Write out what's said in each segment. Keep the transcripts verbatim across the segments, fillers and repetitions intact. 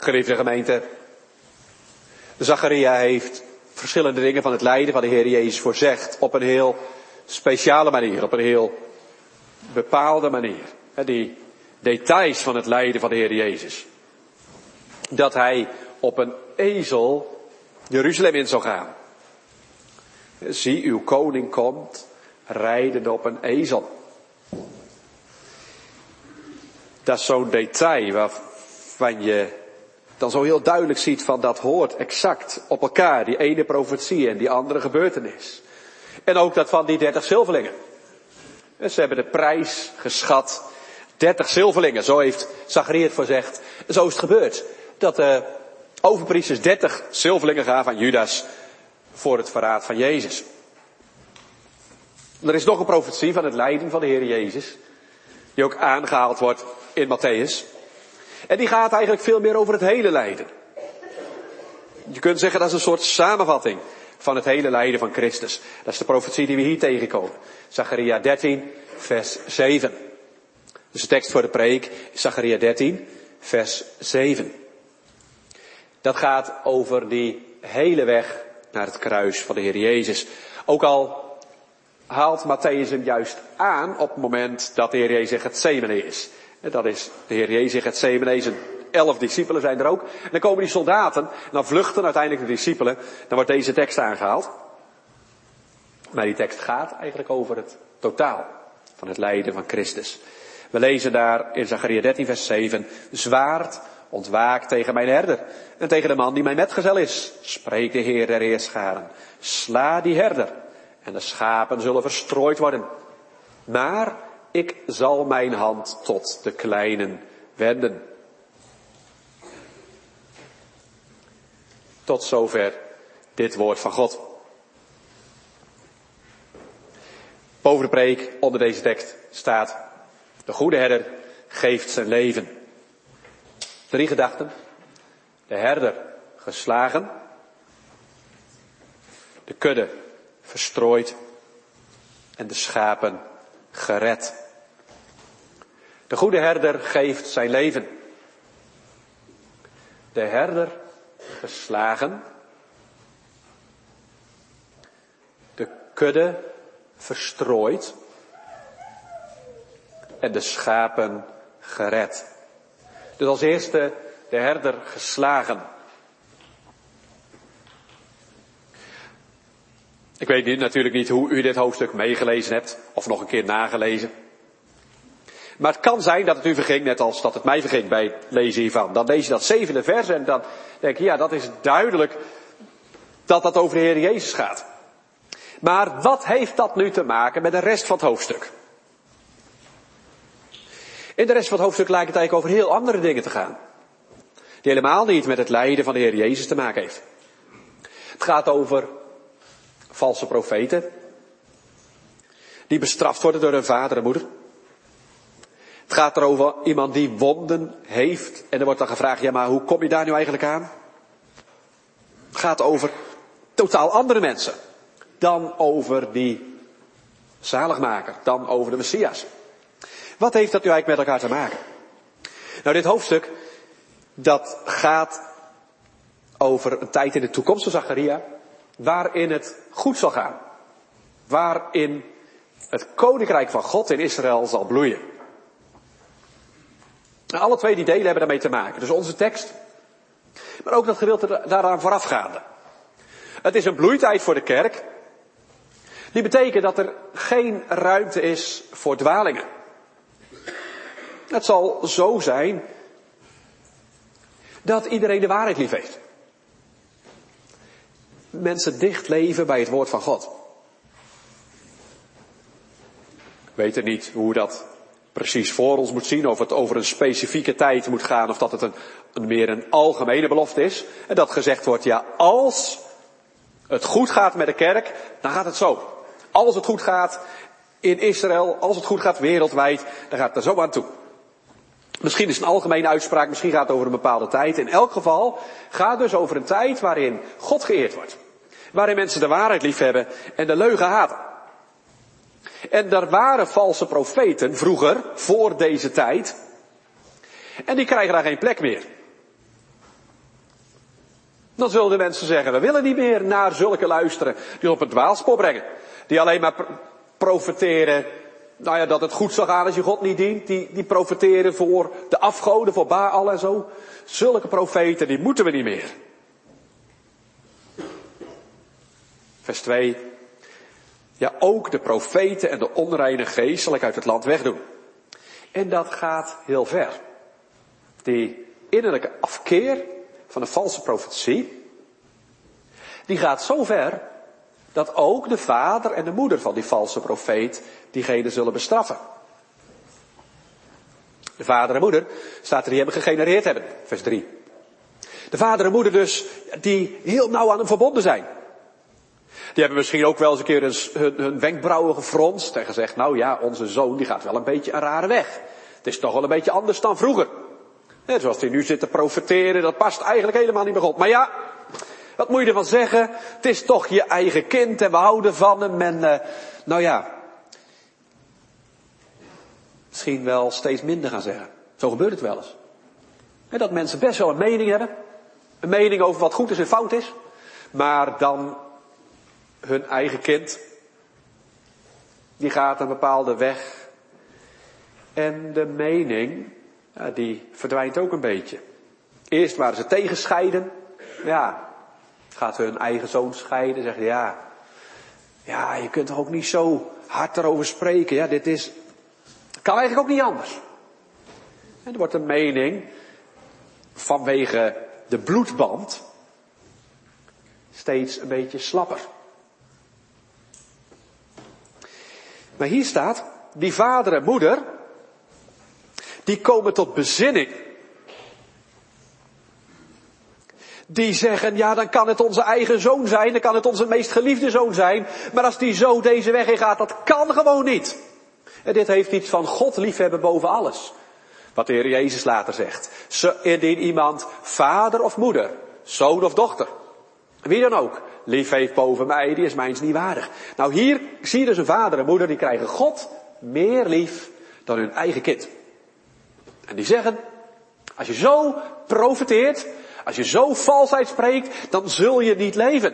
Geliefde gemeente, Zacharia heeft verschillende dingen van het lijden van de Heer Jezus voorzegd op een heel speciale manier, op een heel bepaalde manier. Die details van het lijden van de Heer Jezus. Dat hij op een ezel Jeruzalem in zou gaan. Zie, uw koning komt, rijdende op een ezel. Dat is zo'n detail waarvan je dan zo heel duidelijk ziet van dat hoort exact op elkaar. Die ene profetie en die andere gebeurtenis. En ook dat van die dertig zilverlingen. Ze hebben de prijs geschat. dertig zilverlingen, zo heeft Zacharia het voorzegd. En zo is het gebeurd. Dat de overpriesters dertig zilverlingen gaven aan Judas voor het verraad van Jezus. Er is nog een profetie van het lijden van de Heer Jezus. Die ook aangehaald wordt in Matthäus. En die gaat eigenlijk veel meer over het hele lijden. Je kunt zeggen dat is een soort samenvatting van het hele lijden van Christus. Dat is de profetie die we hier tegenkomen. Zacharia dertien, vers zeven. Dus de tekst voor de preek is Zacharia dertien, vers zeven. Dat gaat over die hele weg naar het kruis van de Heer Jezus. Ook al haalt Matthäus hem juist aan op het moment dat de Heer Jezus in Getsemane is. En dat is de Heer Jezus in Getsemane, zijn elf discipelen zijn er ook. En dan komen die soldaten, en dan vluchten uiteindelijk de discipelen. Dan wordt deze tekst aangehaald. Maar die tekst gaat eigenlijk over het totaal van het lijden van Christus. We lezen daar in Zacharia dertien vers zeven. Zwaard ontwaakt tegen mijn herder en tegen de man die mijn metgezel is. Spreekt de Heer der heerscharen. Sla die herder en de schapen zullen verstrooid worden. Maar ik zal mijn hand tot de kleinen wenden. Tot zover dit woord van God. Boven de preek, onder deze tekst, staat: de goede herder geeft zijn leven. Drie gedachten. De herder geslagen. De kudde verstrooid. En de schapen gered. De goede herder geeft zijn leven. De herder geslagen. De kudde verstrooid. En de schapen gered. Dus als eerste de herder geslagen. Ik weet nu natuurlijk niet hoe u dit hoofdstuk meegelezen hebt. Of nog een keer nagelezen. Maar het kan zijn dat het u verging, net als dat het mij verging bij het lezen hiervan. Dan lees je dat zevende vers en dan denk je, ja, dat is duidelijk dat dat over de Heer Jezus gaat. Maar wat heeft dat nu te maken met de rest van het hoofdstuk? In de rest van het hoofdstuk lijkt het eigenlijk over heel andere dingen te gaan. Die helemaal niet met het lijden van de Heer Jezus te maken heeft. Het gaat over valse profeten. Die bestraft worden door hun vader en moeder. Het gaat erover iemand die wonden heeft. En er wordt dan gevraagd, ja maar hoe kom je daar nu eigenlijk aan? Het gaat over totaal andere mensen. Dan over die zaligmaker. Dan over de Messias. Wat heeft dat nu eigenlijk met elkaar te maken? Nou, dit hoofdstuk, dat gaat over een tijd in de toekomst van Zacharia, waarin het goed zal gaan. Waarin het koninkrijk van God in Israël zal bloeien. Nou, alle twee die delen hebben daarmee te maken. Dus onze tekst, maar ook dat gedeelte daaraan voorafgaande. Het is een bloeitijd voor de kerk. Die betekent dat er geen ruimte is voor dwalingen. Het zal zo zijn dat iedereen de waarheid lief heeft. Mensen dicht leven bij het woord van God. We weten niet hoe dat precies voor ons moet zien. Of het over een specifieke tijd moet gaan. Of dat het een, een meer een algemene belofte is. En dat gezegd wordt, ja, als het goed gaat met de kerk, dan gaat het zo. Als het goed gaat in Israël, als het goed gaat wereldwijd, dan gaat het er zo aan toe. Misschien is het een algemene uitspraak, misschien gaat het over een bepaalde tijd. In elk geval gaat het dus over een tijd waarin God geëerd wordt. Waarin mensen de waarheid lief hebben en de leugen haten. En er waren valse profeten vroeger, voor deze tijd. En die krijgen daar geen plek meer. Dan zullen de mensen zeggen, we willen niet meer naar zulke luisteren die op het dwaalspoor brengen. Die alleen maar pro- profiteren, nou ja, dat het goed zal gaan als je God niet dient. Die, die profiteren voor de afgoden, voor Baal en zo. Zulke profeten, die moeten we niet meer. Vers twee. Ja, ook de profeten en de onreine geest zal ik uit het land wegdoen. En dat gaat heel ver. Die innerlijke afkeer van de valse profetie, die gaat zo ver dat ook de vader en de moeder van die valse profeet diegene zullen bestraffen. De vader en moeder, staat er, die hebben gegenereerd hebben, vers drie. De vader en moeder dus, die heel nauw aan hem verbonden zijn. Die hebben misschien ook wel eens een keer eens hun, hun wenkbrauwen gefronst en gezegd, nou ja, onze zoon die gaat wel een beetje een rare weg. Het is toch wel een beetje anders dan vroeger. Net zoals hij nu zit te profeteren, dat past eigenlijk helemaal niet bij God. Maar ja, wat moet je ervan zeggen? Het is toch je eigen kind en we houden van hem. En uh, nou ja, misschien wel steeds minder gaan zeggen. Zo gebeurt het wel eens. En dat mensen best wel een mening hebben. Een mening over wat goed is en fout is. Maar dan hun eigen kind, die gaat een bepaalde weg. En de mening, ja, die verdwijnt ook een beetje. Eerst waren ze tegen scheiden. Ja, gaat hun eigen zoon scheiden. Zeggen ja, ja, je kunt toch ook niet zo hard erover spreken. Ja, dit is, kan eigenlijk ook niet anders. En er wordt een mening vanwege de bloedband steeds een beetje slapper. Maar hier staat, die vader en moeder, die komen tot bezinning. Die zeggen, ja, dan kan het onze eigen zoon zijn, dan kan het onze meest geliefde zoon zijn. Maar als die zo deze weg in gaat, dat kan gewoon niet. En dit heeft iets van God liefhebben boven alles. Wat de Heer Jezus later zegt. Indien iemand vader of moeder, zoon of dochter, wie dan ook, lief heeft boven mij, die is mijns niet waardig. Nou, hier zie je dus een vader en moeder, die krijgen God meer lief dan hun eigen kind. En die zeggen, als je zo profeteert, als je zo valsheid spreekt, dan zul je niet leven.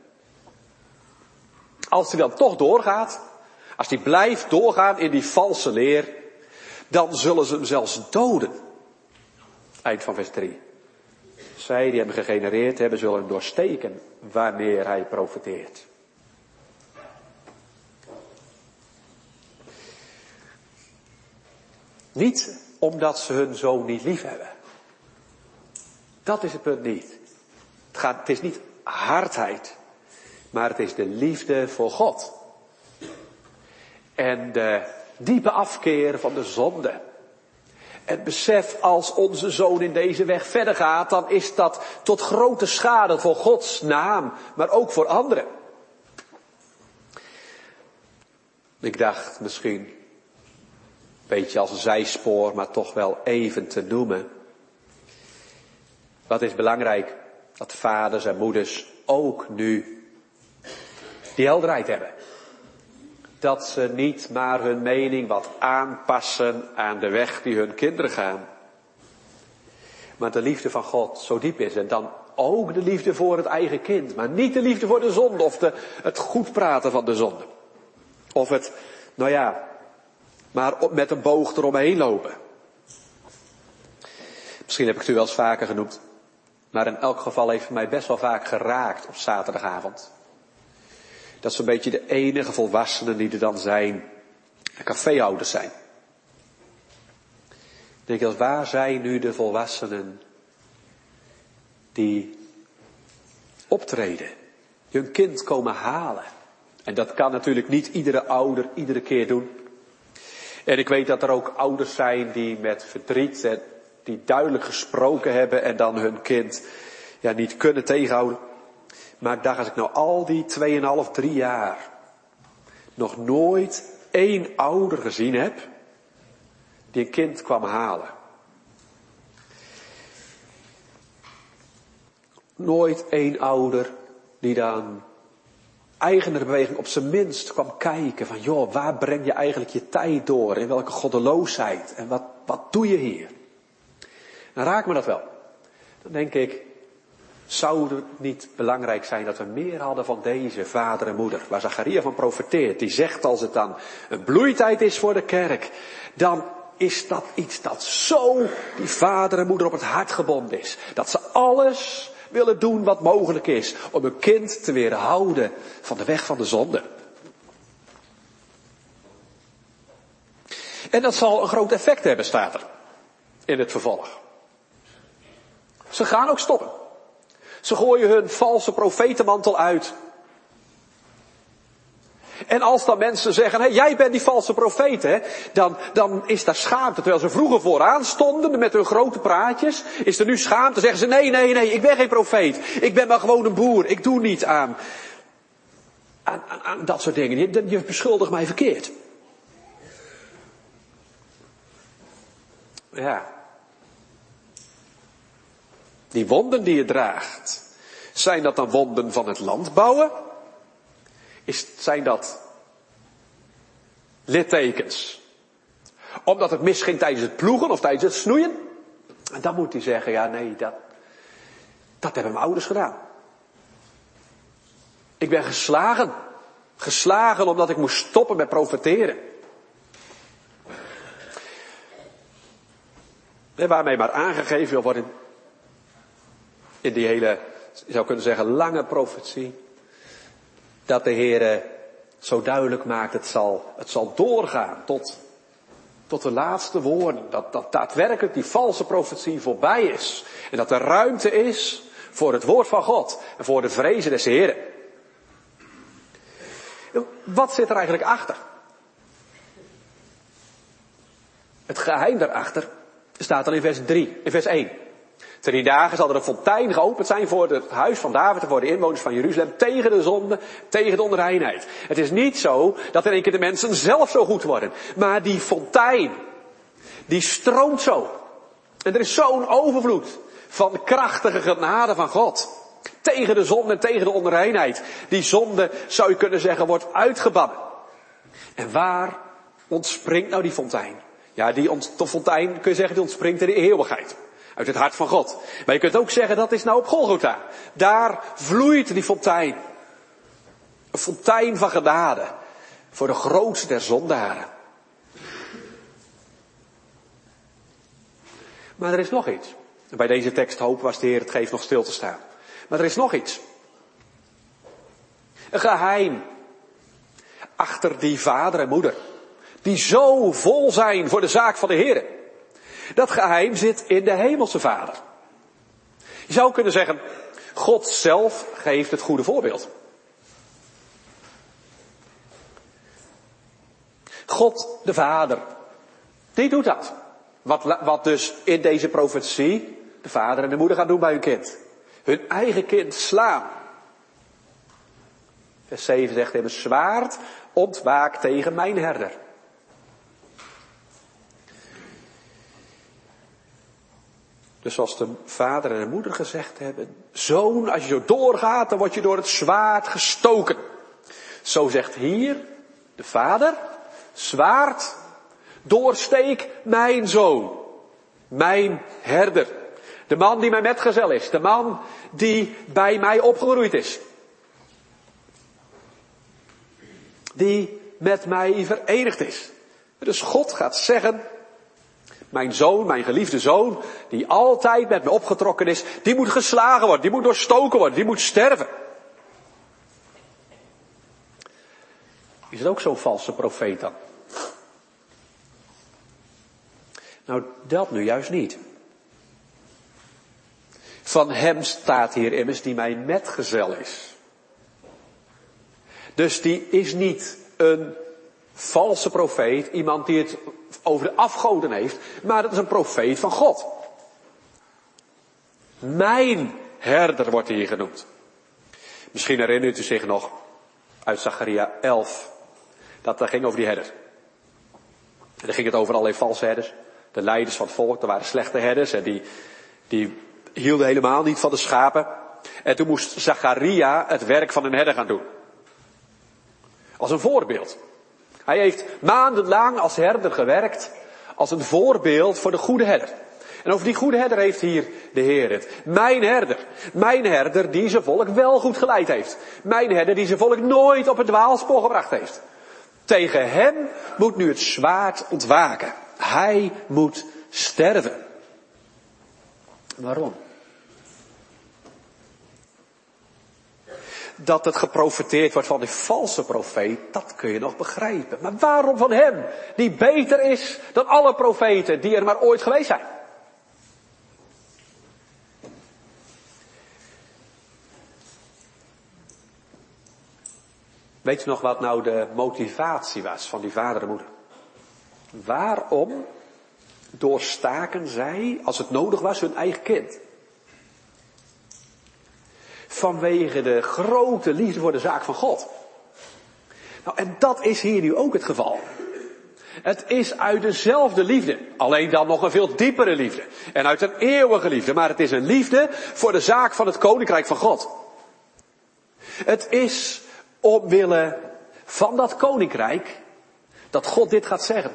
Als hij dan toch doorgaat, als hij blijft doorgaan in die valse leer, dan zullen ze hem zelfs doden. Eind van vers drie. Zij die hem gegenereerd hebben, zullen hem doorsteken wanneer hij profeteert. Niet omdat ze hun zoon niet lief hebben. Dat is het punt niet. Het, gaat, het is niet hardheid, maar het is de liefde voor God. En de diepe afkeer van de zonde. Het besef, als onze zoon in deze weg verder gaat, dan is dat tot grote schade voor Gods naam, maar ook voor anderen. Ik dacht misschien, een beetje als een zijspoor, maar toch wel even te noemen. Wat is belangrijk? Dat vaders en moeders ook nu die helderheid hebben. Dat ze niet maar hun mening wat aanpassen aan de weg die hun kinderen gaan. Maar de liefde van God zo diep is. En dan ook de liefde voor het eigen kind. Maar niet de liefde voor de zonde of de, het goed praten van de zonde. Of het, nou ja, maar met een boog eromheen lopen. Misschien heb ik het u wel eens vaker genoemd. Maar in elk geval heeft het mij best wel vaak geraakt op zaterdagavond. Dat zo'n beetje de enige volwassenen die er dan zijn, de caféhouders zijn. Ik denk eens, waar zijn nu de volwassenen die optreden, die hun kind komen halen? En dat kan natuurlijk niet iedere ouder iedere keer doen. En ik weet dat er ook ouders zijn die met verdriet, en die duidelijk gesproken hebben en dan hun kind ja, niet kunnen tegenhouden. Maar ik dacht, als ik nou al die tweeënhalf, drie jaar nog nooit één ouder gezien heb die een kind kwam halen. Nooit één ouder die dan eigener beweging op zijn minst kwam kijken van joh, waar breng je eigenlijk je tijd door? In welke goddeloosheid? En wat, wat doe je hier? Dan raakt me dat wel. Dan denk ik, Zou het niet belangrijk zijn dat we meer hadden van deze vader en moeder, waar Zacharia van profeteert. Die zegt, als het dan een bloeitijd is voor de kerk, dan is dat iets dat zo die vader en moeder op het hart gebonden is. Dat ze alles willen doen wat mogelijk is om hun kind te weerhouden van de weg van de zonde. En dat zal een groot effect hebben, staat er in het vervolg. Ze gaan ook stoppen. Ze gooien hun valse profetenmantel uit. En als dan mensen zeggen, hé, jij bent die valse profeet, hè, dan, dan is daar schaamte. Terwijl ze vroeger vooraan stonden met hun grote praatjes, is er nu schaamte. Zeggen ze, nee, nee, nee, ik ben geen profeet. Ik ben maar gewoon een boer. Ik doe niet aan, aan, aan, aan dat soort dingen. Je, je beschuldigt mij verkeerd. Ja. Die wonden die je draagt, zijn dat dan wonden van het landbouwen? Is, zijn dat littekens? Omdat het misging tijdens het ploegen of tijdens het snoeien? En dan moet hij zeggen, ja nee, dat, dat hebben mijn ouders gedaan. Ik ben geslagen. Geslagen omdat ik moest stoppen met profeteren. En waarmee maar aangegeven wil worden in die hele, je zou kunnen zeggen, lange profetie, dat de Heer zo duidelijk maakt, het zal, het zal doorgaan tot, tot de laatste woorden. Dat, dat daadwerkelijk die valse profetie voorbij is. En dat er ruimte is voor het woord van God en voor de vrezen des Heeren. Wat zit er eigenlijk achter? Het geheim daarachter staat al in vers drie, in vers één. Te die dagen zal er een fontein geopend zijn voor het huis van David en voor de inwoners van Jeruzalem tegen de zonde, tegen de onreinheid. Het is niet zo dat in één keer de mensen zelf zo goed worden. Maar die fontein, die stroomt zo. En er is zo'n overvloed van krachtige genade van God. Tegen de zonde en tegen de onreinheid. Die zonde, zou je kunnen zeggen, wordt uitgebannen. En waar ontspringt nou die fontein? Ja, die ont, de fontein, kun je zeggen, die ontspringt in de eeuwigheid. Uit het hart van God. Maar je kunt ook zeggen, dat is nou op Golgotha. Daar vloeit die fontein. Een fontein van genade. Voor de grootste der zondaren. Maar er is nog iets. En bij deze tekst hopen we als de Heer het geeft nog stil te staan. Maar er is nog iets. Een geheim. Achter die vader en moeder. Die zo vol zijn voor de zaak van de Heer. Dat geheim zit in de hemelse Vader. Je zou kunnen zeggen, God zelf geeft het goede voorbeeld. God de Vader, die doet dat. Wat, wat dus in deze profetie de vader en de moeder gaan doen bij hun kind. Hun eigen kind slaan. Vers zeven zegt hem, zwaard ontwaak tegen mijn herder. Dus zoals de vader en de moeder gezegd hebben, zoon, als je zo doorgaat, dan word je door het zwaard gestoken. Zo zegt hier de vader, zwaard, doorsteek mijn zoon, mijn herder. De man die mijn metgezel is, de man die bij mij opgegroeid is. Die met mij verenigd is. Dus God gaat zeggen, mijn zoon, mijn geliefde zoon, die altijd met me opgetrokken is, die moet geslagen worden, die moet doorstoken worden, die moet sterven. Is het ook zo'n valse profeet dan? Nou, dat nu juist niet. Van hem staat hier immers die mijn metgezel is. Dus die is niet een valse profeet, iemand die het over de afgoden heeft, maar dat is een profeet van God. Mijn herder wordt hier genoemd. Misschien herinnert u zich nog uit Zacharia elf, dat dat ging over die herder. En dan ging het over allerlei valse herders, de leiders van het volk, er waren slechte herders en die, die hielden helemaal niet van de schapen. En toen moest Zacharia het werk van een herder gaan doen. Als een voorbeeld. Hij heeft maandenlang als herder gewerkt, als een voorbeeld voor de goede herder. En over die goede herder heeft hier de Heer het. Mijn herder. Mijn herder die zijn volk wel goed geleid heeft. Mijn herder die zijn volk nooit op het dwaalspoor gebracht heeft. Tegen hem moet nu het zwaard ontwaken. Hij moet sterven. Waarom? Dat het geprofeteerd wordt van die valse profeet, dat kun je nog begrijpen. Maar waarom van hem, die beter is dan alle profeten die er maar ooit geweest zijn? Weet je nog wat nou de motivatie was van die vader en moeder? Waarom doorstaken zij, als het nodig was, hun eigen kind? Vanwege de grote liefde voor de zaak van God. Nou, en dat is hier nu ook het geval. Het is uit dezelfde liefde, alleen dan nog een veel diepere liefde. En uit een eeuwige liefde, maar het is een liefde voor de zaak van het koninkrijk van God. Het is omwille van dat koninkrijk dat God dit gaat zeggen.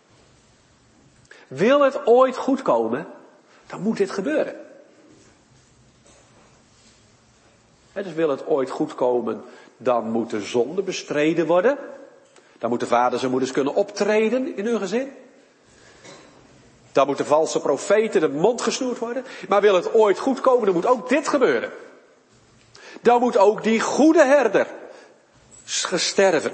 Wil het ooit goed komen, dan moet dit gebeuren. En dus wil het ooit goed komen, dan moet de zonde bestreden worden. Dan moeten vaders en moeders kunnen optreden in hun gezin. Dan moeten valse profeten de mond gesnoerd worden. Maar wil het ooit goed komen, dan moet ook dit gebeuren. Dan moet ook die goede herder gesterven.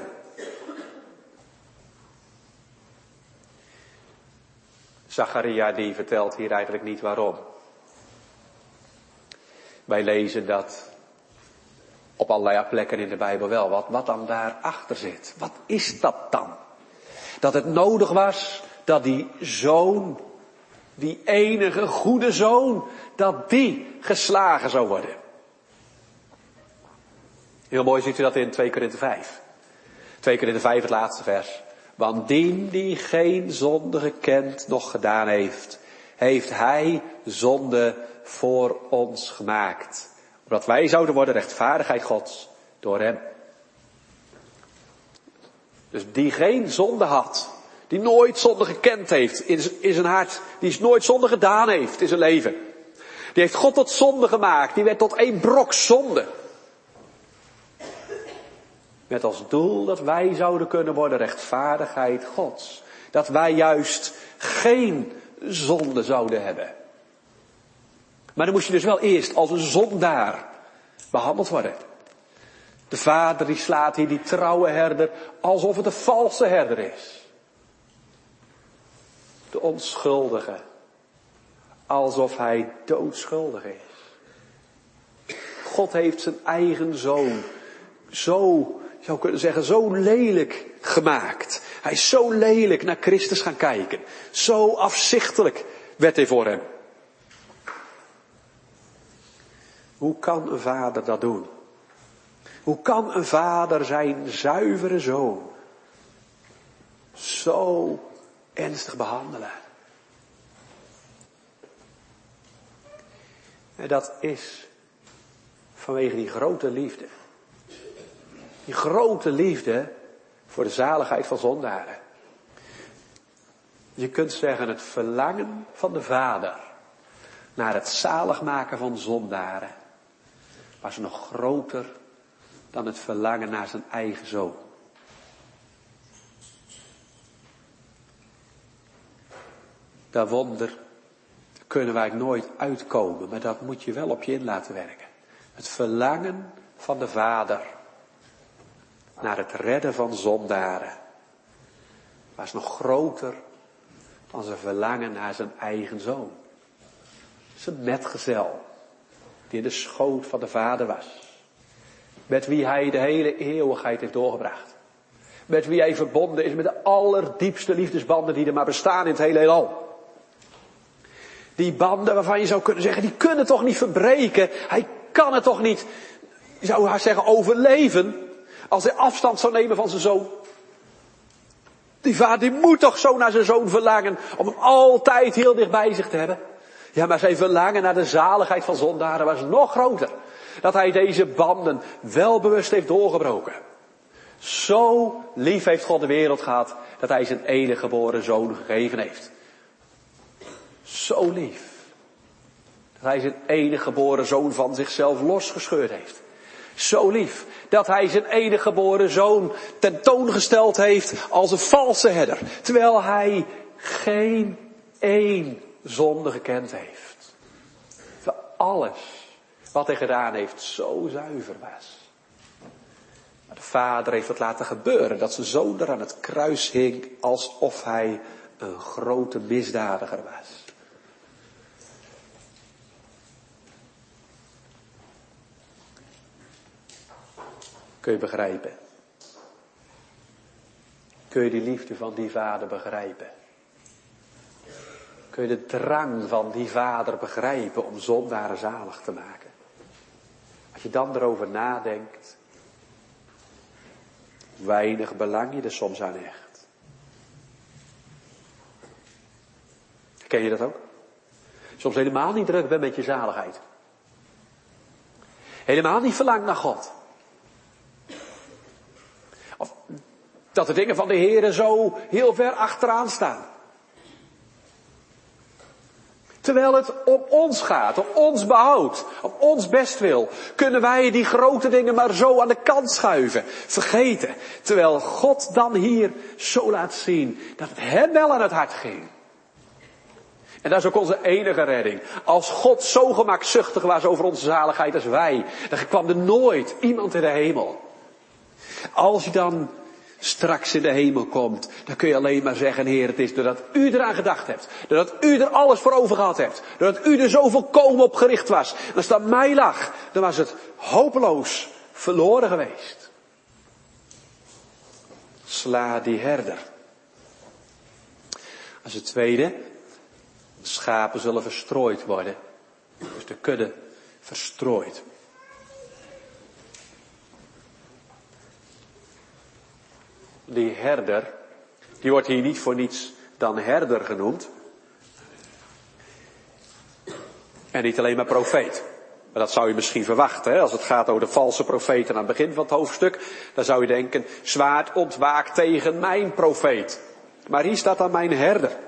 Zacharia die vertelt hier eigenlijk niet waarom. Wij lezen dat op allerlei plekken in de Bijbel wel. Wat, wat dan daarachter zit. Wat is dat dan? Dat het nodig was dat die zoon, die enige goede zoon, dat die geslagen zou worden. Heel mooi ziet u dat in twee Korinthe vijf. twee Korinthe vijf, het laatste vers. Want dien die geen zonde gekend nog gedaan heeft, heeft hij zonde voor ons gemaakt. Opdat wij zouden worden rechtvaardigheid Gods door hem. Dus die geen zonde had, die nooit zonde gekend heeft in zijn hart, die nooit zonde gedaan heeft in zijn leven. Die heeft God tot zonde gemaakt, die werd tot één brok zonde. Met als doel dat wij zouden kunnen worden rechtvaardigheid Gods. Dat wij juist geen zonde zouden hebben. Maar dan moest je dus wel eerst als een zondaar behandeld worden. De vader die slaat hier die trouwe herder alsof het een valse herder is. De onschuldige. Alsof hij doodschuldig is. God heeft zijn eigen zoon zo, je zou kunnen zeggen, zo lelijk gemaakt. Hij is zo lelijk naar Christus gaan kijken. Zo afzichtelijk werd hij voor hem. Hoe kan een vader dat doen? Hoe kan een vader zijn zuivere zoon zo ernstig behandelen? En dat is vanwege die grote liefde. Die grote liefde voor de zaligheid van zondaren. Je kunt zeggen het verlangen van de vader naar het zaligmaken van zondaren was nog groter dan het verlangen naar zijn eigen zoon. Dat wonder kunnen wij nooit uitkomen, maar dat moet je wel op je in laten werken. Het verlangen van de vader naar het redden van zondaren was nog groter dan zijn verlangen naar zijn eigen zoon. Zijn metgezel, die in de schoot van de vader was. Met wie hij de hele eeuwigheid heeft doorgebracht. Met wie hij verbonden is met de allerdiepste liefdesbanden die er maar bestaan in het hele heelal. Die banden waarvan je zou kunnen zeggen, die kunnen toch niet verbreken. Hij kan het toch niet, je zou haar zeggen, overleven. Als hij afstand zou nemen van zijn zoon. Die vader die moet toch zo naar zijn zoon verlangen. Om hem altijd heel dicht bij zich te hebben. Ja, maar zijn verlangen naar de zaligheid van zondaren was nog groter. Dat hij deze banden welbewust heeft doorgebroken. Zo lief heeft God de wereld gehad. Dat hij zijn enige geboren zoon gegeven heeft. Zo lief. Dat hij zijn enige geboren zoon van zichzelf losgescheurd heeft. Zo lief. Dat hij zijn enige geboren zoon tentoongesteld heeft als een valse herder. Terwijl hij geen één zonde gekend heeft. Terwijl alles wat hij gedaan heeft zo zuiver was. Maar de vader heeft het laten gebeuren dat zijn zoon er aan het kruis hing alsof hij een grote misdadiger was. Kun je begrijpen? Kun je die liefde van die vader begrijpen? Kun je de drang van die vader begrijpen om zondaren zalig te maken? Als je dan erover nadenkt, weinig belang je er soms aan hecht. Ken je dat ook? Soms helemaal niet druk bent met je zaligheid. Helemaal niet verlangt naar God. Of dat de dingen van de Heere zo heel ver achteraan staan. Terwijl het om ons gaat, om ons behoud, om ons bestwil, kunnen wij die grote dingen maar zo aan de kant schuiven, vergeten. Terwijl God dan hier zo laat zien dat het hem wel aan het hart ging. En dat is ook onze enige redding. Als God zo gemakzuchtig was over onze zaligheid als wij, dan kwam er nooit iemand in de hemel. Als je dan straks in de hemel komt, dan kun je alleen maar zeggen, Heer, het is doordat u eraan gedacht hebt. Doordat u er alles voor over gehad hebt. Doordat u er zo volkomen op gericht was. En als dat mij lag, dan was het hopeloos verloren geweest. Sla die herder. Als het tweede, de schapen zullen verstrooid worden. Dus de kudde verstrooid. Die herder, die wordt hier niet voor niets dan herder genoemd. En niet alleen maar profeet. Maar dat zou je misschien verwachten, hè? Als het gaat over de valse profeten aan het begin van het hoofdstuk. Dan zou je denken, zwaard ontwaakt tegen mijn profeet. Maar hier staat dan mijn herder.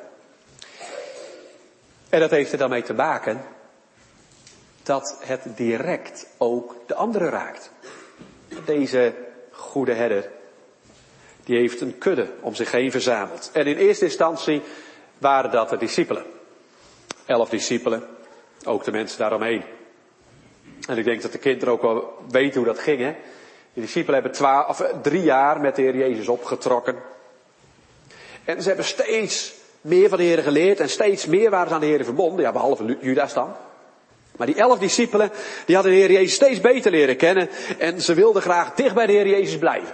En dat heeft er dan mee te maken dat het direct ook de anderen raakt. Deze goede herder, die heeft een kudde om zich heen verzameld. En in eerste instantie waren dat de discipelen. Elf discipelen, ook de mensen daaromheen. En ik denk dat de kinderen ook wel weten hoe dat ging, hè. De discipelen hebben twaalf, of drie jaar met de Heer Jezus opgetrokken. En ze hebben steeds meer van de Heer geleerd en steeds meer waren ze aan de Heer verbonden. Ja, behalve Judas dan. Maar die elf discipelen, die hadden de Heer Jezus steeds beter leren kennen. En ze wilden graag dicht bij de Heer Jezus blijven.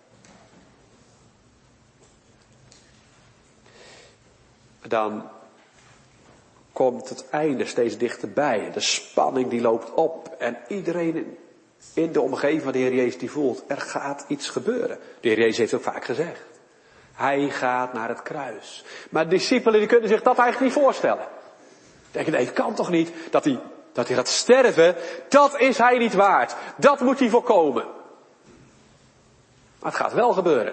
Dan komt het einde steeds dichterbij. De spanning die loopt op. En iedereen in de omgeving van de Heer Jezus die voelt, er gaat iets gebeuren. De Heer Jezus heeft ook vaak gezegd. Hij gaat naar het kruis. Maar de discipelen die kunnen zich dat eigenlijk niet voorstellen. Denken, nee, het kan toch niet dat hij, dat hij gaat sterven. Dat is hij niet waard. Dat moet hij voorkomen. Maar het gaat wel gebeuren.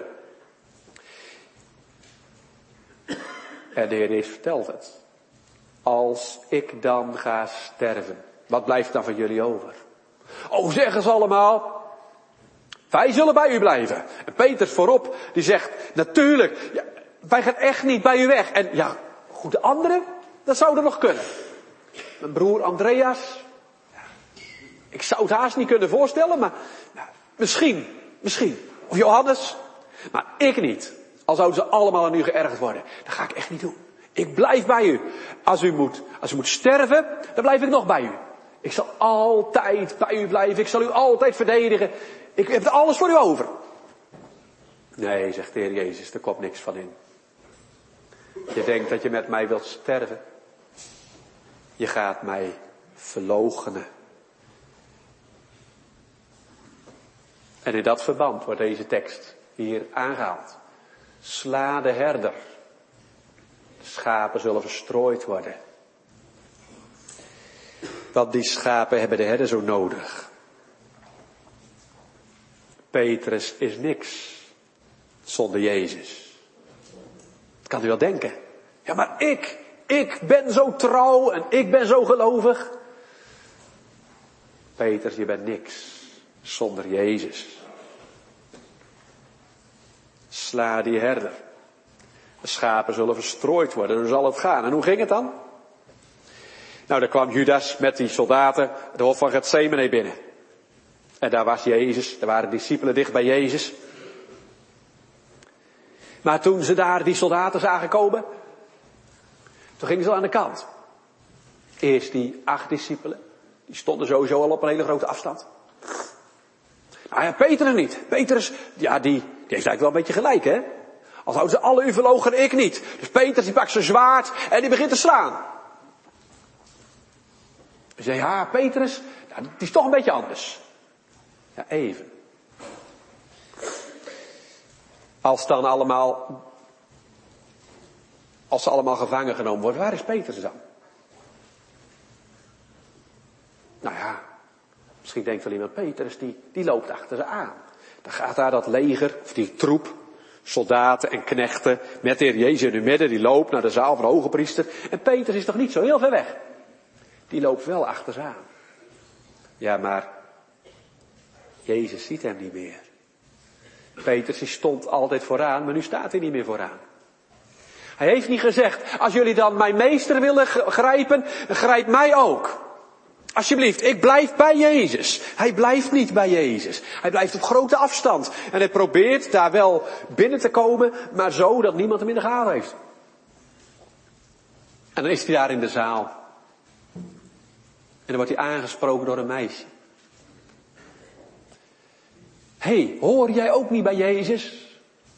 En de Heer Jezus vertelt het. Als ik dan ga sterven, wat blijft dan van jullie over? Oh, zeggen ze allemaal. Wij zullen bij u blijven. En Petrus voorop, die zegt, natuurlijk, ja, wij gaan echt niet bij u weg. En ja, goed, de anderen, dat zou er nog kunnen. Mijn broer Andreas, ja, ik zou het haast niet kunnen voorstellen, maar nou, misschien, misschien. Of Johannes, maar ik niet. Al zouden ze allemaal aan u geërgerd worden. Dat ga ik echt niet doen. Ik blijf bij u. Als u moet, als u moet sterven, dan blijf ik nog bij u. Ik zal altijd bij u blijven. Ik zal u altijd verdedigen. Ik heb er alles voor u over. Nee, zegt de Heer Jezus, er komt niks van in. Je denkt dat je met mij wilt sterven. Je gaat mij verloochenen. En in dat verband wordt deze tekst hier aangehaald. Sla de herder. De schapen zullen verstrooid worden. Want die schapen hebben de herder zo nodig. Petrus is niks zonder Jezus. Dat kan u wel denken. Ja, maar ik, Ik ben zo trouw en ik ben zo gelovig. Petrus, je bent niks zonder Jezus. Sla die herder. De schapen zullen verstrooid worden, hoe zal het gaan? En hoe ging het dan? Nou, daar kwam Judas met die soldaten het hof van Getsemane binnen. En daar was Jezus, er waren discipelen dicht bij Jezus. Maar toen ze daar die soldaten zagen komen, toen gingen ze aan de kant. Eerst die acht discipelen, die stonden sowieso al op een hele grote afstand. Nou ja, Petrus niet. Petrus, ja, die, die heeft eigenlijk wel een beetje gelijk, hè. Al zouden ze alle u verloochenen, ik niet. Dus Petrus die pakt zijn zwaard en die begint te slaan. Ze zei, ja, Petrus, nou, het is toch een beetje anders. Ja, even. Als dan allemaal, als ze allemaal gevangen genomen worden, waar is Petrus dan? Nou ja, misschien denkt wel iemand, Petrus die, die loopt achter ze aan. Dan gaat daar dat leger, of die troep, soldaten en knechten, met de Heer Jezus in hun midden, die loopt naar de zaal van de hoge priester. En Petrus is toch niet zo heel ver weg. Die loopt wel achter ze aan. Ja, maar Jezus ziet hem niet meer. Petrus die stond altijd vooraan, maar nu staat hij niet meer vooraan. Hij heeft niet gezegd, als jullie dan mijn meester willen grijpen, dan grijp mij ook. Alsjeblieft, ik blijf bij Jezus. Hij blijft niet bij Jezus. Hij blijft op grote afstand. En hij probeert daar wel binnen te komen, maar zo dat niemand hem in de gaten heeft. En dan is hij daar in de zaal. En dan wordt hij aangesproken door een meisje. Hé, hey, hoor jij ook niet bij Jezus?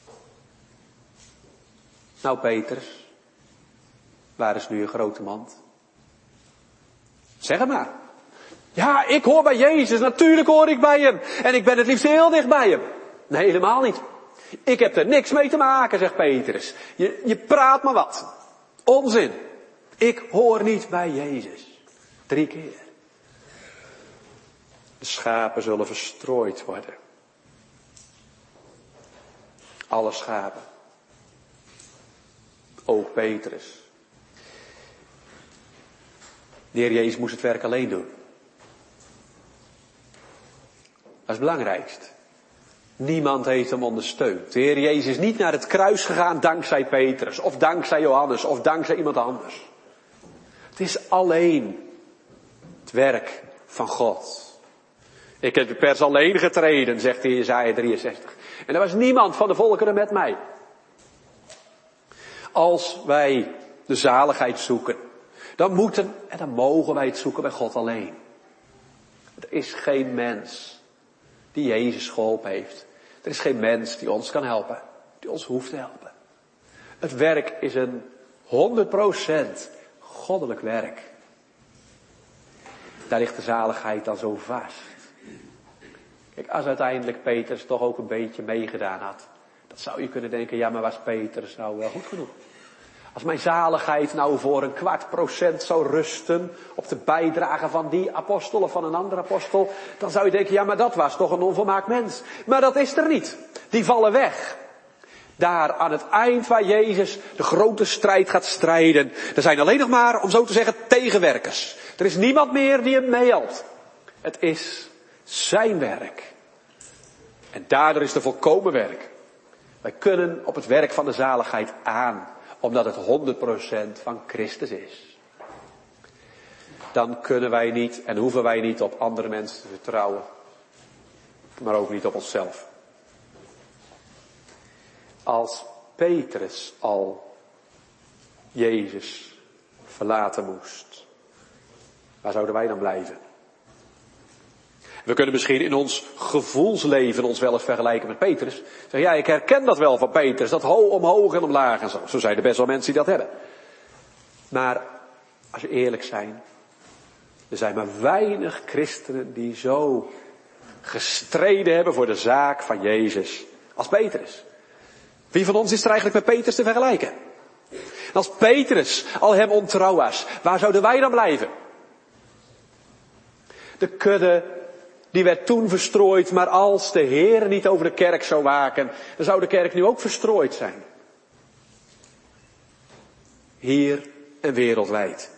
Nou, Petrus, waar is nu je grote mand? Zeg het maar. Ja, ik hoor bij Jezus, natuurlijk hoor ik bij hem. En ik ben het liefst heel dicht bij hem. Nee, helemaal niet. Ik heb er niks mee te maken, zegt Petrus. Je, je praat maar wat. Onzin. Ik hoor niet bij Jezus. Drie keer. De schapen zullen verstrooid worden. Alle schapen. Ook Petrus. De Heer Jezus moest het werk alleen doen. Dat is het belangrijkst. Niemand heeft hem ondersteund. De Heer Jezus is niet naar het kruis gegaan dankzij Petrus, of dankzij Johannes, of dankzij iemand anders. Het is alleen het werk van God. Ik heb de pers alleen getreden, zegt de Jesaja drieënzestig. En er was niemand van de volkeren met mij. Als wij de zaligheid zoeken, dan moeten en dan mogen wij het zoeken bij God alleen. Er is geen mens die Jezus geholpen heeft. Er is geen mens die ons kan helpen, die ons hoeft te helpen. Het werk is een honderd procent goddelijk werk. Daar ligt de zaligheid dan zo vast. Kijk, als uiteindelijk Petrus toch ook een beetje meegedaan had, dan zou je kunnen denken, ja, maar was Petrus nou wel goed genoeg? Als mijn zaligheid nou voor een kwart procent zou rusten op de bijdrage van die apostel of van een andere apostel, dan zou je denken, ja, maar dat was toch een onvolmaakt mens. Maar dat is er niet. Die vallen weg. Daar aan het eind waar Jezus de grote strijd gaat strijden, er zijn alleen nog maar, om zo te zeggen, tegenwerkers. Er is niemand meer die hem meehelpt. Het is zijn werk. En daardoor is het volkomen werk. Wij kunnen op het werk van de zaligheid aan, omdat het honderd procent van Christus is. Dan kunnen wij niet en hoeven wij niet op andere mensen te vertrouwen. Maar ook niet op onszelf. Als Petrus al Jezus verlaten moest, waar zouden wij dan blijven? We kunnen misschien in ons gevoelsleven ons wel eens vergelijken met Petrus. Zeggen, ja, ik herken dat wel van Petrus, dat ho omhoog en omlaag en zo. Zo zijn er best wel mensen die dat hebben. Maar als je eerlijk zijn, er zijn maar weinig christenen die zo gestreden hebben voor de zaak van Jezus als Petrus. Wie van ons is er eigenlijk met Petrus te vergelijken? En als Petrus al hem ontrouw was, waar zouden wij dan blijven? De kudde, die werd toen verstrooid, maar als de Heer niet over de kerk zou waken, dan zou de kerk nu ook verstrooid zijn. Hier en wereldwijd.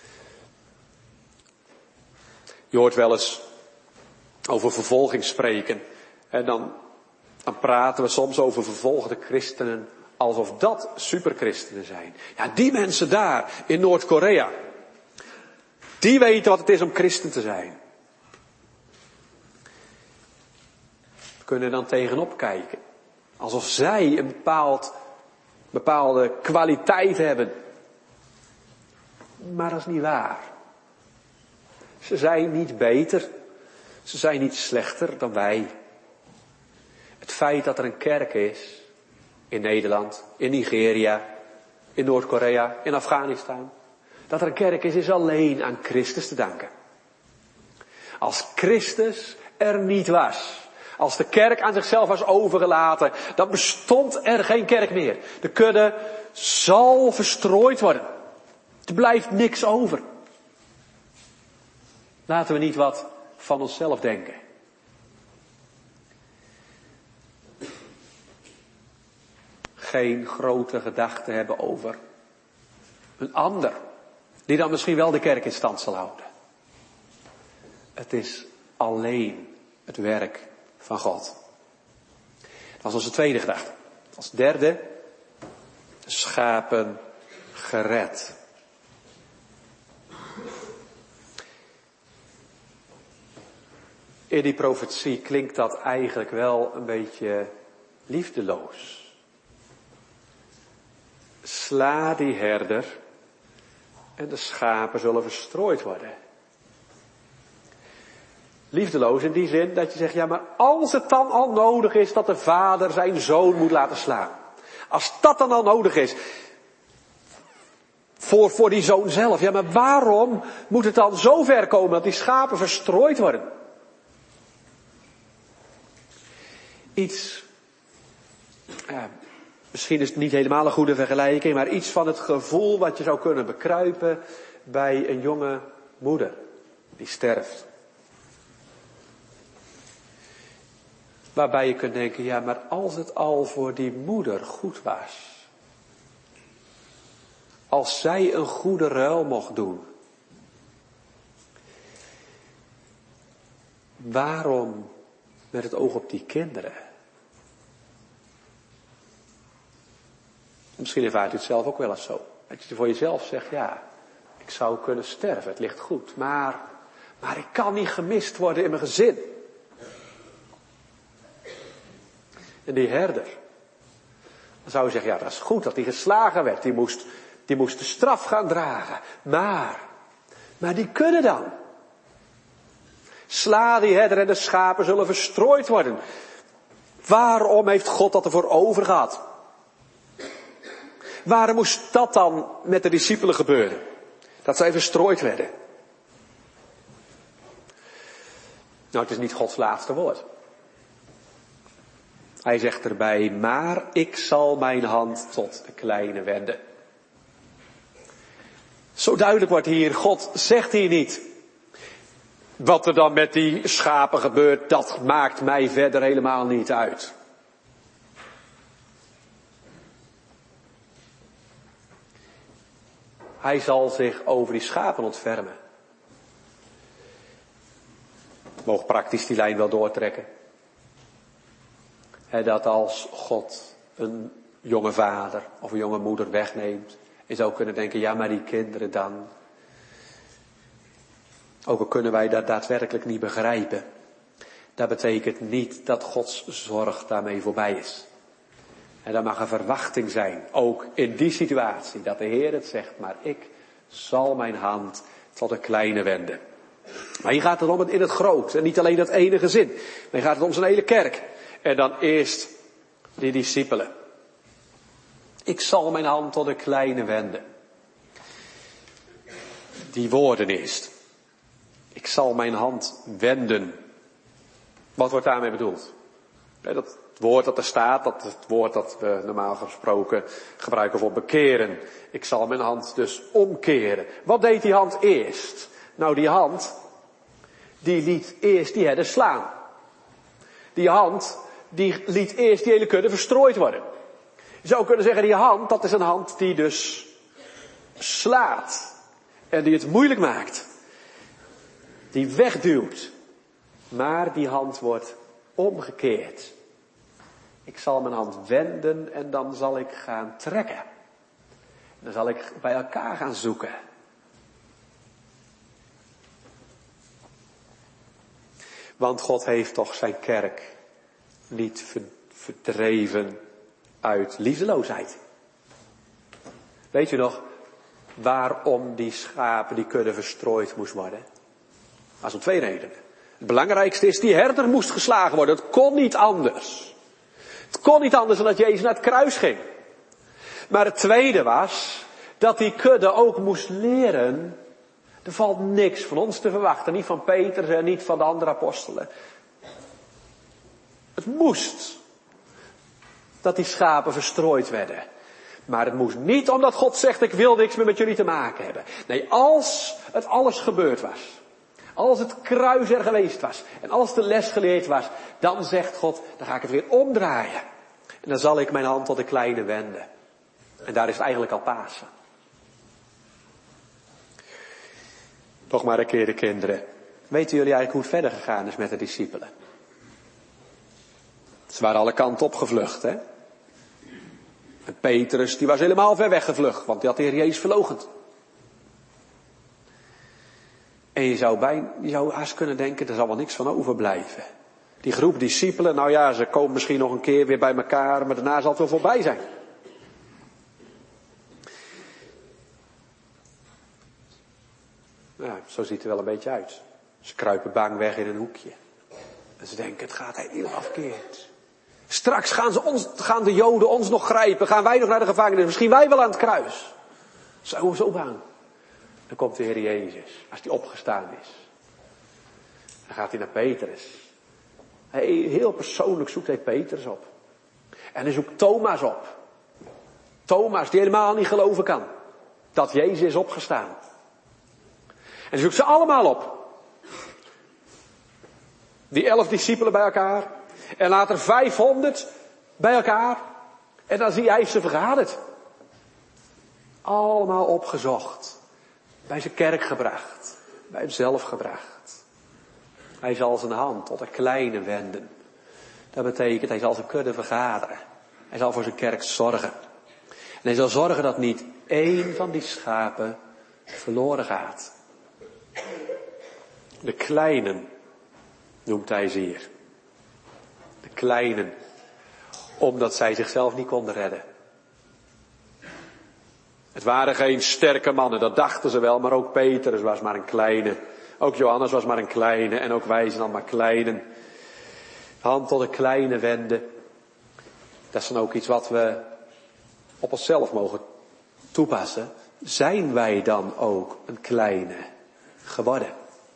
Je hoort wel eens over vervolging spreken. En dan, dan praten we soms over vervolgde christenen alsof dat superchristenen zijn. Ja, die mensen daar in Noord-Korea, die weten wat het is om christen te zijn. We kunnen dan tegenop kijken. Alsof zij een bepaald, bepaalde kwaliteit hebben. Maar dat is niet waar. Ze zijn niet beter. Ze zijn niet slechter dan wij. Het feit dat er een kerk is in Nederland, in Nigeria, in Noord-Korea, in Afghanistan. Dat er een kerk is, is alleen aan Christus te danken. Als Christus er niet was, als de kerk aan zichzelf was overgelaten, dan bestond er geen kerk meer. De kudde zal verstrooid worden. Er blijft niks over. Laten we niet wat van onszelf denken. Geen grote gedachten hebben over een ander, die dan misschien wel de kerk in stand zal houden. Het is alleen het werk van God. Dat was onze tweede gedachte. Als derde, de schapen gered. In die profetie klinkt dat eigenlijk wel een beetje liefdeloos. Sla die herder en de schapen zullen verstrooid worden. Liefdeloos in die zin dat je zegt, ja, maar als het dan al nodig is dat de vader zijn zoon moet laten slaan. Als dat dan al nodig is. Voor, voor die zoon zelf. Ja, maar waarom moet het dan zo ver komen dat die schapen verstrooid worden? Iets, ja, misschien is het niet helemaal een goede vergelijking, maar iets van het gevoel wat je zou kunnen bekruipen bij een jonge moeder die sterft. Waarbij je kunt denken, ja, maar als het al voor die moeder goed was. Als zij een goede ruil mocht doen. Waarom met het oog op die kinderen? Misschien ervaart u het zelf ook wel eens zo. Dat je voor jezelf zegt, ja, ik zou kunnen sterven, het ligt goed. Maar, maar ik kan niet gemist worden in mijn gezin. En die herder, dan zou je zeggen, ja, dat is goed dat hij geslagen werd. Die moest, die moest de straf gaan dragen. Maar, maar die kunnen dan. Sla die herder en de schapen zullen verstrooid worden. Waarom heeft God dat ervoor over gehad? Waarom moest dat dan met de discipelen gebeuren? Dat zij verstrooid werden. Nou, het is niet Gods laatste woord. Hij zegt erbij, maar ik zal mijn hand tot de kleine wenden. Zo duidelijk wordt hier, God zegt hier niet. Wat er dan met die schapen gebeurt, dat maakt mij verder helemaal niet uit. Hij zal zich over die schapen ontfermen. We mogen praktisch die lijn wel doortrekken. He, dat als God een jonge vader of een jonge moeder wegneemt. Je zou kunnen denken, ja, maar die kinderen dan. Ook al kunnen wij dat daadwerkelijk niet begrijpen. Dat betekent niet dat Gods zorg daarmee voorbij is. En daar mag een verwachting zijn, ook in die situatie, dat de Heer het zegt, maar ik zal mijn hand tot de kleine wenden. Maar hier gaat het om het in het groot, en niet alleen dat ene gezin, maar hier gaat het om zijn hele kerk. En dan eerst die discipelen. Ik zal mijn hand tot de kleine wenden. Die woorden eerst. Ik zal mijn hand wenden. Wat wordt daarmee bedoeld? Dat woord dat er staat, dat is het woord dat we normaal gesproken gebruiken voor bekeren. Ik zal mijn hand dus omkeren. Wat deed die hand eerst? Nou, die hand, die liet eerst die herder slaan. Die hand, die liet eerst die hele kudde verstrooid worden. Je zou kunnen zeggen, die hand, dat is een hand die dus slaat en die het moeilijk maakt. Die wegduwt. Maar die hand wordt omgekeerd. Ik zal mijn hand wenden en dan zal ik gaan trekken. Dan zal ik bij elkaar gaan zoeken. Want God heeft toch zijn kerk niet verdreven uit liefdeloosheid. Weet u nog waarom die schapen, die kudde verstrooid moest worden? Dat was om twee redenen. Het belangrijkste is, die herder moest geslagen worden. Het kon niet anders. Het kon niet anders dan dat Jezus naar het kruis ging. Maar het tweede was, dat die kudde ook moest leren, er valt niks van ons te verwachten. Niet van Petrus en niet van de andere apostelen. Het moest dat die schapen verstrooid werden. Maar het moest niet omdat God zegt, ik wil niks meer met jullie te maken hebben. Nee, als het alles gebeurd was. Als het kruis er geweest was. En als de les geleerd was. Dan zegt God, dan ga ik het weer omdraaien. En dan zal ik mijn hand tot de kleine wenden. En daar is het eigenlijk al Pasen. Nog maar een keer de kinderen. Weten jullie eigenlijk hoe het verder gegaan is met de discipelen? Ze waren alle kanten opgevlucht, hè? En Petrus, die was helemaal ver weggevlucht, want die had de Heer Jezus verloochend. En je zou, bij, je zou haast kunnen denken, er zal wel niks van overblijven. Die groep discipelen, nou ja, ze komen misschien nog een keer weer bij elkaar, maar daarna zal het wel voorbij zijn. Ja, zo ziet het er wel een beetje uit. Ze kruipen bang weg in een hoekje. En ze denken, het gaat helemaal verkeerd. Straks gaan, ze ons, gaan de Joden ons nog grijpen. Gaan wij nog naar de gevangenis. Misschien wij wel aan het kruis. Zo, zo bang. Dan komt de Heer Jezus. Als hij opgestaan is. Dan gaat hij naar Petrus. Hij, heel persoonlijk zoekt hij Petrus op. En hij zoekt Thomas op. Thomas die helemaal niet geloven kan. Dat Jezus is opgestaan. En hij zoekt ze allemaal op. Die elf discipelen bij elkaar. En later vijfhonderd bij elkaar. En dan zie je, hij heeft ze vergaderd. Allemaal opgezocht. Bij zijn kerk gebracht. Bij hemzelf gebracht. Hij zal zijn hand tot een kleine wenden. Dat betekent, hij zal zijn kudde vergaderen. Hij zal voor zijn kerk zorgen. En hij zal zorgen dat niet één van die schapen verloren gaat. De kleinen noemt hij ze hier. De kleinen. Omdat zij zichzelf niet konden redden. Het waren geen sterke mannen, dat dachten ze wel, maar ook Petrus was maar een kleine. Ook Johannes was maar een kleine en ook wij zijn dan maar kleinen. Hand tot een kleine wenden. Dat is dan ook iets wat we op onszelf mogen toepassen. Zijn wij dan ook een kleine geworden?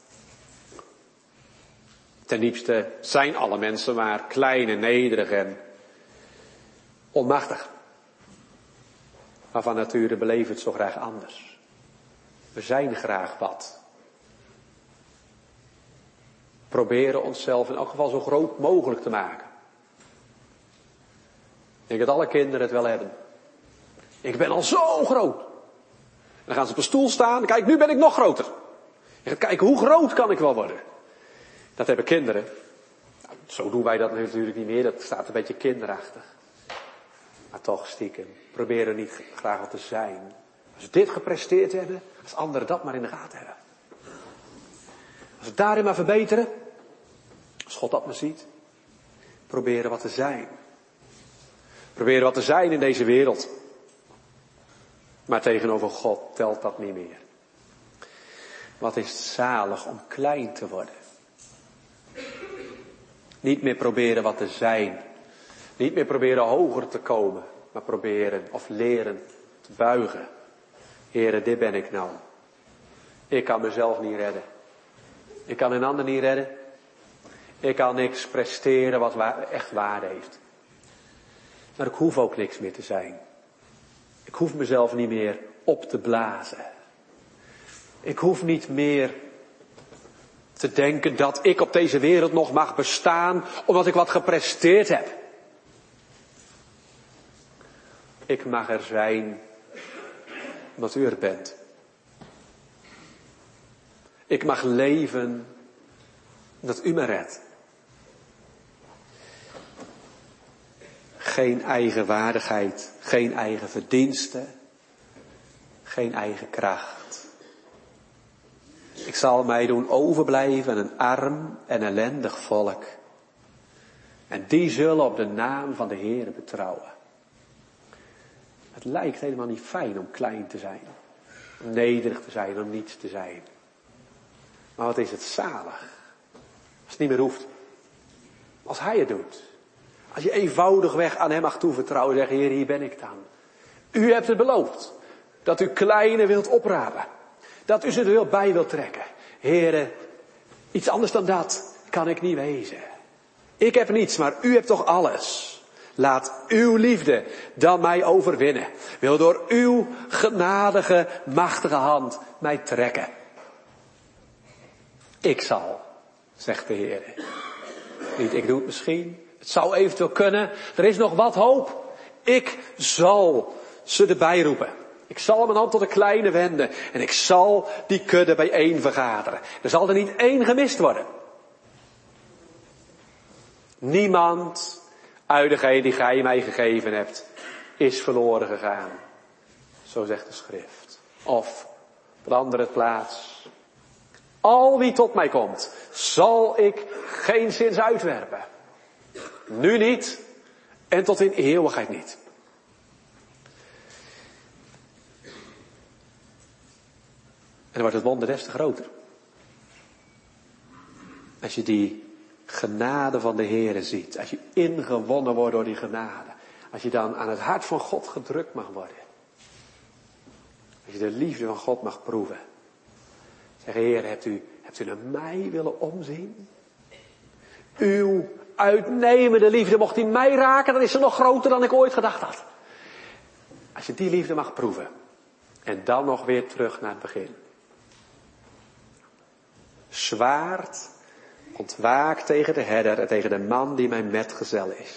Ten diepste zijn alle mensen maar klein en nederig en onmachtig. Maar van nature beleven we het zo graag anders. We zijn graag wat. Proberen onszelf in elk geval zo groot mogelijk te maken. Ik denk dat alle kinderen het wel hebben. Ik ben al zo groot. Dan gaan ze op een stoel staan. Kijk, nu ben ik nog groter. Je gaat kijken, hoe groot kan ik wel worden? Dat hebben kinderen. Nou, zo doen wij dat natuurlijk niet meer. Dat staat een beetje kinderachtig. Maar toch stiekem. Proberen niet graag wat te zijn. Als we dit gepresteerd hebben. Als anderen dat maar in de gaten hebben. Als we daarin maar verbeteren. Als God dat maar ziet. Proberen wat te zijn. Proberen wat te zijn in deze wereld. Maar tegenover God telt dat niet meer. Wat is het zalig om klein te worden. Niet meer proberen wat te zijn. Niet meer proberen hoger te komen. Maar proberen of leren te buigen. Heere, dit ben ik nou. Ik kan mezelf niet redden. Ik kan een ander niet redden. Ik kan niks presteren wat echt waarde heeft. Maar ik hoef ook niks meer te zijn. Ik hoef mezelf niet meer op te blazen. Ik hoef niet meer te denken dat ik op deze wereld nog mag bestaan omdat ik wat gepresteerd heb. Ik mag er zijn omdat u er bent. Ik mag leven omdat u me redt. Geen eigen waardigheid, geen eigen verdiensten, geen eigen kracht. Ik zal mij doen overblijven een arm en ellendig volk. En die zullen op de naam van de Heere betrouwen. Het lijkt helemaal niet fijn om klein te zijn. Om nederig te zijn, om niets te zijn. Maar wat is het zalig. Als het niet meer hoeft. Als hij het doet. Als je eenvoudigweg aan hem mag toevertrouwen. Zeggen, Heer, hier ben ik dan. U hebt het beloofd. Dat u kleine wilt oprapen. Dat u ze er wil bij wilt trekken. Heere, iets anders dan dat kan ik niet wezen. Ik heb niets, maar u hebt toch alles. Laat uw liefde dan mij overwinnen. Wil door uw genadige, machtige hand mij trekken. Ik zal, zegt de Heer. Niet, ik doe het misschien. Het zou eventueel kunnen. Er is nog wat hoop. Ik zal ze erbij roepen. Ik zal mijn hand tot de kleine wenden. En ik zal die kudde bijeen vergaderen. Er zal er niet één gemist worden. Niemand uit degene die gij mij gegeven hebt, is verloren gegaan. Zo zegt de schrift. Of, op een andere plaats. Al wie tot mij komt, zal ik geen zins uitwerpen. Nu niet en tot in eeuwigheid niet. En dan wordt het wonder des te groter. Als je die genade van de Heere ziet. Als je ingewonnen wordt door die genade. Als je dan aan het hart van God gedrukt mag worden. Als je de liefde van God mag proeven. Zeg, Heer, hebt u, hebt u naar mij willen omzien? Uw uitnemende liefde, mocht die mij raken, dan is ze nog groter dan ik ooit gedacht had. Als je die liefde mag proeven. En dan nog weer terug naar het begin. Zwaard ontwaakt tegen de herder en tegen de man die mijn metgezel is.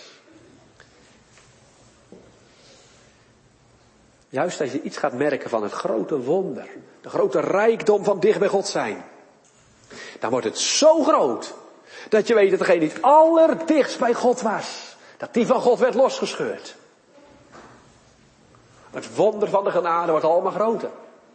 Juist als je iets gaat merken van het grote wonder, de grote rijkdom van dicht bij God zijn, dan wordt het zo groot, dat je weet dat degene die het allerdichtst bij God was, dat die van God werd losgescheurd. Het wonder van de genade wordt allemaal groter.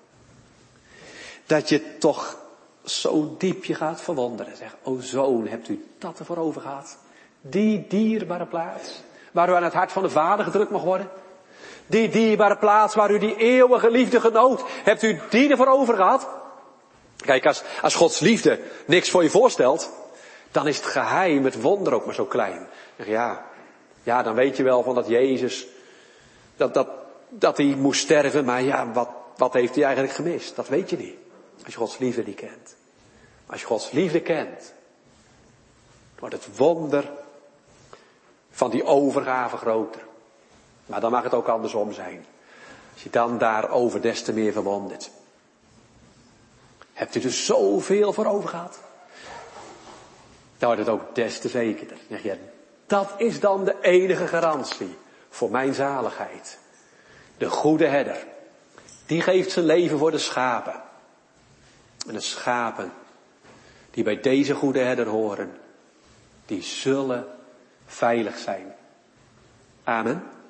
Dat je toch zo diep je gaat verwonderen. Zeg, o zoon, hebt u dat ervoor over gehad? Die dierbare plaats, waar u aan het hart van de Vader gedrukt mag worden. Die dierbare plaats waar u die eeuwige liefde genoot. Hebt u die ervoor over gehad? Kijk, als, als Gods liefde niks voor je voorstelt, dan is het geheim, het wonder ook maar zo klein. Zeg, ja, ja, dan weet je wel van dat Jezus, dat, dat, dat hij moest sterven, maar ja, wat, wat heeft hij eigenlijk gemist? Dat weet je niet. Als je Gods liefde niet kent. Als je Gods liefde kent, wordt het wonder van die overgave groter. Maar dan mag het ook andersom zijn. Als je dan daarover des te meer verwondert. Hebt u er zoveel voor over gehad? Dan wordt het ook des te zekerder. Dan zeg je, dat is dan de enige garantie voor mijn zaligheid. De goede herder. Die geeft zijn leven voor de schapen. En de schapen die bij deze goede herder horen, die zullen veilig zijn. Amen.